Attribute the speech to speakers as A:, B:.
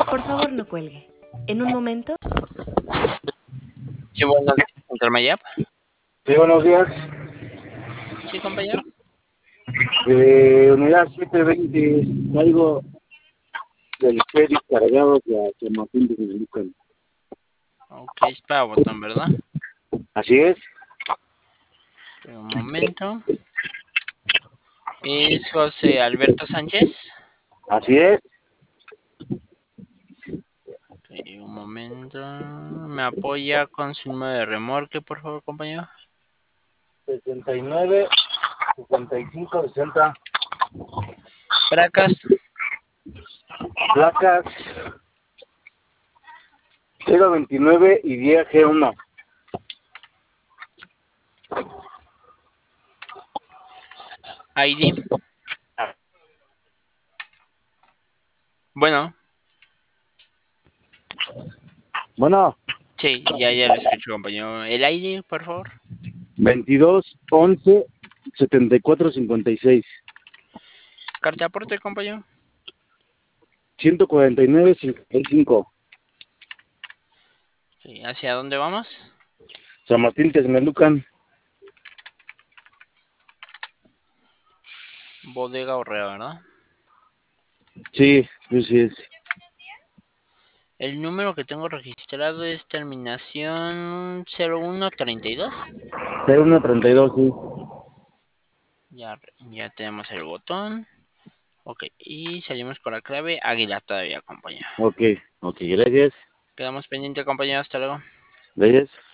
A: Por favor, no cuelgue. En un momento.
B: Sí, buenos días, Intermayap.
C: Sí, buenos días.
B: Sí, compañero.
C: Unidad 720, salgo del ferry cargado hacia San Martín de Mexicali.
B: Ok, es para botón, ¿verdad?
C: Así es,
B: Un momento. Es José Alberto Sánchez.
C: así es.
B: Ok, un momento. ¿Me apoya con su número de remolque, por favor, compañero?
C: 69, 65, 60,
B: Placas.
C: placas 029 y 10G1.
B: ID. Bueno,
C: Bueno,
B: sí, ya lo escucho, compañero. El ID, por favor.
C: 22, 11, 74, 56.
B: Carta de aporte, compañero.
C: 149, 55.
B: Sí, ¿hacia dónde vamos?
C: San Martín Texmelucan.
B: Bodega Horrera, ¿verdad?
C: Sí, sí es.
B: El número que tengo registrado es terminación 0132.
C: 0132, sí.
B: Ya tenemos el botón. Ok, y salimos con la clave Águila todavía, compañero.
C: Ok, gracias.
B: Quedamos pendiente, compañero. Hasta luego.
C: Gracias.